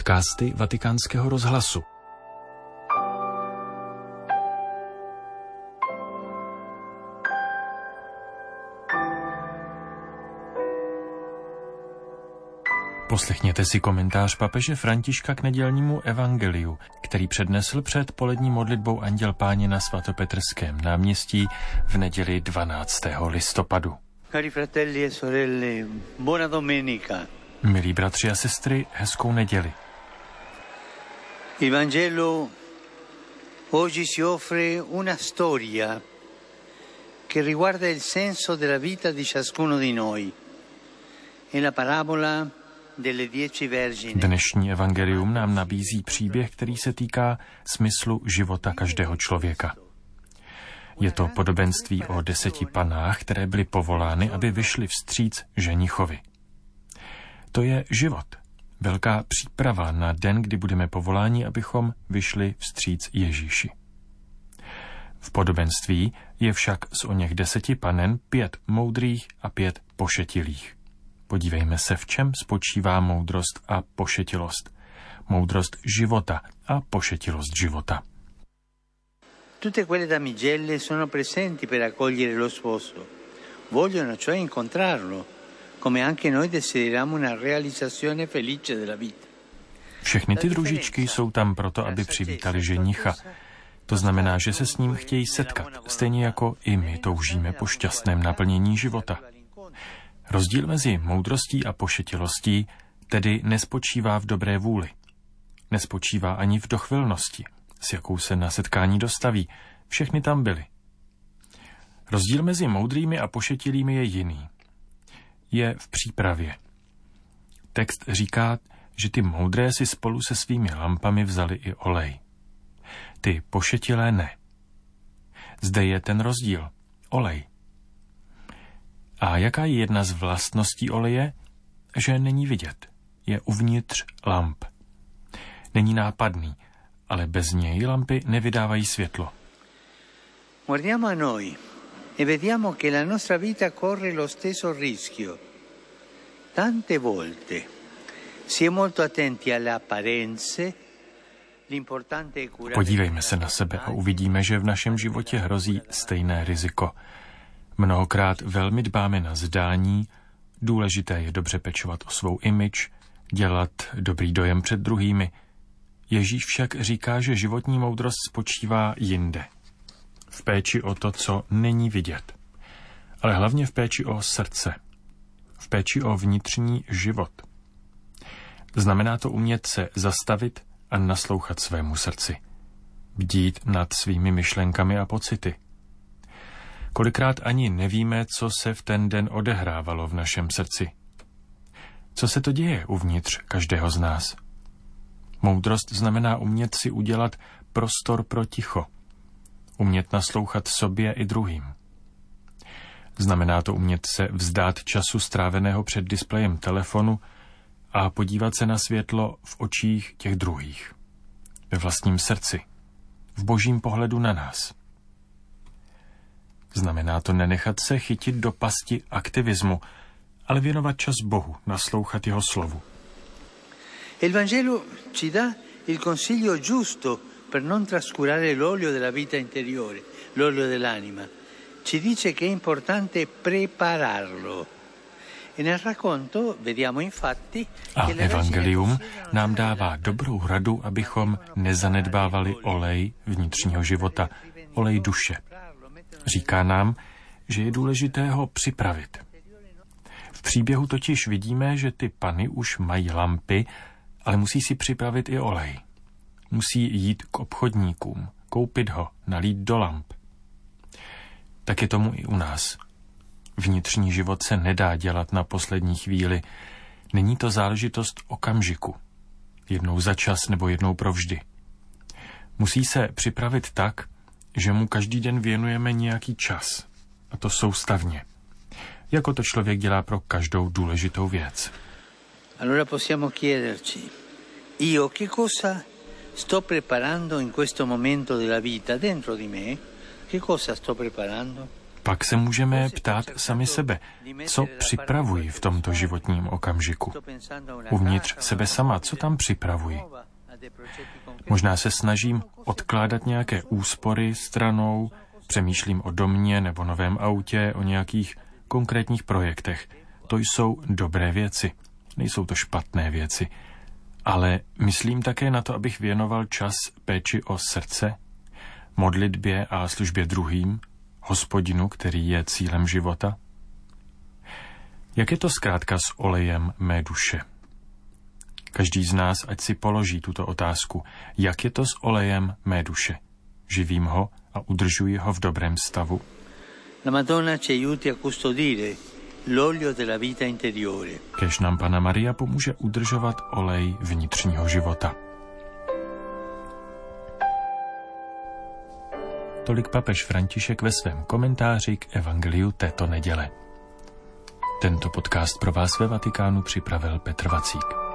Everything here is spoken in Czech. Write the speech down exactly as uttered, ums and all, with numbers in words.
Podcasty Vatikánského rozhlasu. Poslechněte si komentář papeže Františka k nedělnímu evangeliu, který přednesl před polední modlitbou Anděl Páně na svatopetrském náměstí v neděli dvanáctého listopadu. Cari fratelli e sorelle, buona domenica. Milí bratři a sestry, hezkou neděli. Il Vangelo oggi si offre una storia che riguarda il senso della vita di ciascuno di noi. È la parabola delle dieci vergini. Dnešní evangelium nám nabízí příběh, který se týká smyslu života každého člověka. Je to podobenství o deseti panách, které byly povolány, aby vyšly vstříc ženichovi. To je život, velká příprava na den, kdy budeme povoláni, abychom vyšli vstříc Ježíši. V podobenství je však z oněch deseti panen pět moudrých a pět pošetilých. Podívejme se, v čem spočívá moudrost a pošetilost. Moudrost života a pošetilost života. Tutte quelle damigelle sono presenti per accogliere lo sposo. Vogliono cioè incontrarlo, come anche noi desideriamo una realizzazione felice della vita. Všechny ty družičky jsou tam proto, aby přivítali ženicha. To znamená, že se s ním chtějí setkat, stejně jako i my toužíme po šťastném naplnění života. Rozdíl mezi moudrostí a pošetilostí tedy nespočívá v dobré vůli. Nespočívá ani v dochvilnosti, s jakou se na setkání dostaví. Všechny tam byly. Rozdíl mezi moudrými a pošetilými je jiný. Je v přípravě. Text říká, že ty moudré si spolu se svými lampami vzali i olej. Ty pošetilé ne. Zde je ten rozdíl. Olej. A jaká je jedna z vlastností oleje? Že není vidět. Je uvnitř lamp. Není nápadný, ale bez něj lampy nevydávají světlo. Guardiamo a noi e vediamo che la nostra vita corre lo stesso rischio. Tante volte si è molto attenti alle apparenze. Podívejme se na sebe a uvidíme, že v našem životě hrozí stejné riziko. Mnohokrát velmi dbáme na zdání, důležité je dobře pečovat o svou image, dělat dobrý dojem před druhými. Ježíš však říká, že životní moudrost spočívá jinde. V péči o to, co není vidět. Ale hlavně v péči o srdce. V péči o vnitřní život. Znamená to umět se zastavit a naslouchat svému srdci. Bdít nad svými myšlenkami a pocity. Kolikrát ani nevíme, co se v ten den odehrávalo v našem srdci. Co se to děje uvnitř každého z nás? Moudrost znamená umět si udělat prostor pro ticho. Umět naslouchat sobě i druhým. Znamená to umět se vzdát času stráveného před displejem telefonu a podívat se na světlo v očích těch druhých. Ve vlastním srdci. V božím pohledu na nás. Znamená to nenechat se chytit do pasti aktivismu, ale věnovat čas Bohu, naslouchat jeho slovu. Il Vangelo ci dà il consiglio giusto per non trascurare l'olio della vita interiore, l'olio dell'anima. Ci dice che è importante prepararlo. E nel racconto vediamo infatti A evangelium nám dává dobrou radu, abychom nezanedbávali olej vnitřního života, olej duše. Říká nám, že je důležité ho připravit. V příběhu totiž vidíme, že ty pany už mají lampy, ale musí si připravit i olej. Musí jít k obchodníkům, koupit ho, nalít do lamp. Tak je tomu i u nás. Vnitřní život se nedá dělat na poslední chvíli. Není to záležitost okamžiku. Jednou za čas nebo jednou provždy. Musí se připravit tak, že mu každý den věnujeme nějaký čas. A to soustavně. Jako to člověk dělá pro každou důležitou věc. Allora possiamo chiederci, io che cosa sto preparando in questo momento della vita dentro di me? Che cosa sto preparando? Pak se můžeme ptát sami sebe, co připravuji v tomto životním okamžiku. Uvnitř sebe sama, co tam připravuji. Možná se snažím odkládat nějaké úspory stranou, přemýšlím o domě nebo novém autě, o nějakých konkrétních projektech. To jsou dobré věci, nejsou to špatné věci. Ale myslím také na to, abych věnoval čas péči o srdce, modlitbě a službě druhým, Hospodinu, který je cílem života. Jak je to zkrátka s olejem mé duše? Každý z nás ať si položí tuto otázku. Jak je to s olejem mé duše? Živím ho a udržuji ho v dobrém stavu? La Madonna ci aiuti a custodire l'olio della vita interiore. Kéž nám Panna Maria pomůže udržovat olej vnitřního života. Tolik papež František ve svém komentáři k evangeliu této neděle. Tento podcast pro vás ve Vatikánu připravil Petr Vacík.